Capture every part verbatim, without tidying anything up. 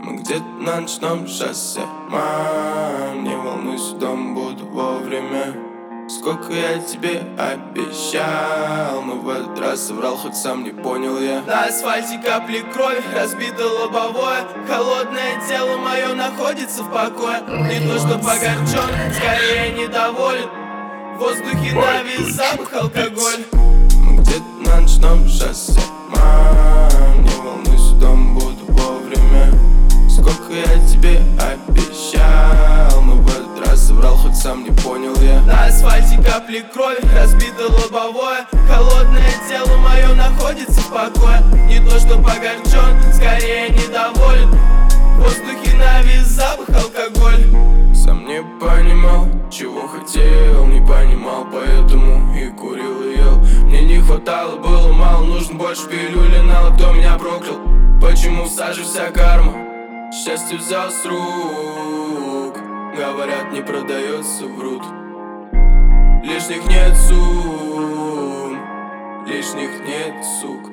Мы где-то на ночном шоссе. Мам, не волнуйся, дом буду вовремя. Сколько я тебе обещал, но в этот раз соврал, хоть сам не понял я. На асфальте капли крови, разбито лобовое. Холодное тело мое находится в покое. Не то что погорчен, скорее недоволен. В воздухе навис запах алкоголь. Мы где-то на ночном шоссе. Мам, не волнуйся, дом буду вовремя. Сколько я тебе обещал, но в этот раз соврал, хоть сам не понял я. На асфальте капли крови, разбито лобовое. Холодное тело мое находится в покое. Не то что погорчен, скорее недоволен. В воздухе навис запах алкоголь. Сам не понимал, чего хотел, не понимал, поэтому и курил и ел. Мне не хватало, было мало, нужно больше пилюли, на кто меня проклял. Почему в саже вся карма? Счастье взял с рук. Говорят, не продается, врут. Лишних нет сумм, лишних нет сук.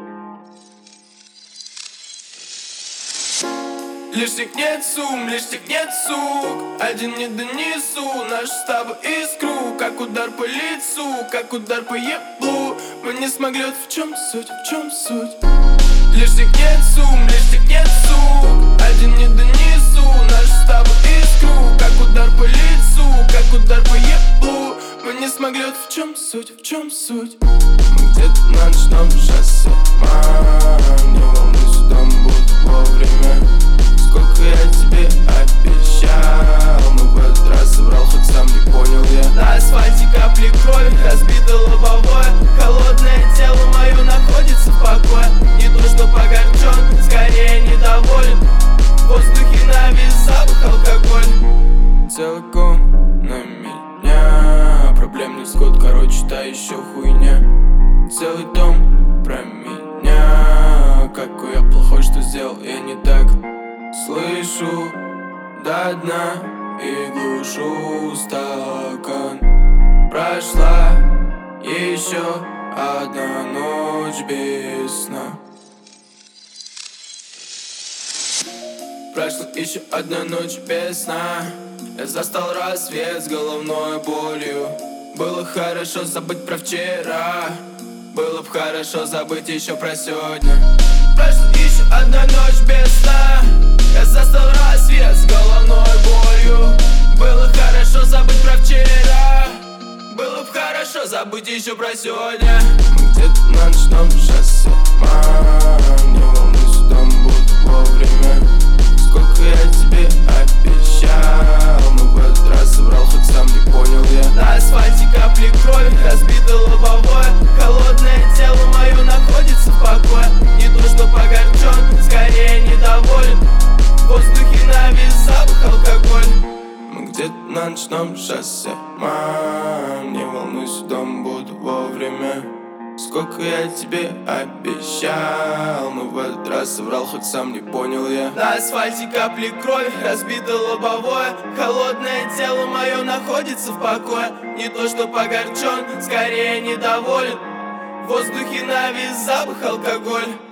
Лишних нет сумм, лишних нет сук. Один не донесу нашу с тобой искру. Как удар по лицу, как удар по еблу. Мы не смогли, вот в чем суть, в чем суть. Лишних нет сумм, лишних нет сук. Один не донесу нашу с тобой искру. Как удар по лицу, как удар по еблу. Мы не смогли, вот в чем суть, в чем суть. Мы где-то на ночном шоссе. Мам, не волнуйся, дом буду вовремя. Сколько я тебе обещал, но в этот раз соврал, хоть сам не понял я. На асфальте капли крови, разбито лобовое. Холодное тело мое находится в покое. Не то что погорчен, скорее недоволен. В воздухе навис запах алкоголь. Целиком на меня, проблем не скот, короче, та еще хуйня. Целый дом про меня, какой я плохой, что сделал я не так. Слышу до дна и глушу стакан. Прошла еще одна ночь без сна. Прошла еще одна ночь без сна. Я застал рассвет с головной болью. Было хорошо забыть про вчера. Было б хорошо забыть еще про сегодня. Прошла еще одна ночь без сна. Я застал рассвет с головной болью. Было хорошо забыть про вчера. Было б хорошо забыть еще про сегодня. Мы где-то на ночном шоссе. Мам, не волнуйся, дом буду вовремя. Сколько я тебе обещал, но в этот раз соврал, хоть сам не понял я. На асфальте капли крови, разбито лобовое. Холодное тело мое находится в покое. Не то что погорчен, скорее недоволен. В воздухе навис запах алкоголь. Мы где-то на ночном шоссе. Мам, не волнуйся, дом буду вовремя. Сколько я тебе обещал, но в этот раз соврал, хоть сам не понял я. На асфальте капли крови, разбито лобовое. Холодное тело мое находится в покое. Не то что погорчен, скорее недоволен. В воздухе навис запах алкоголь.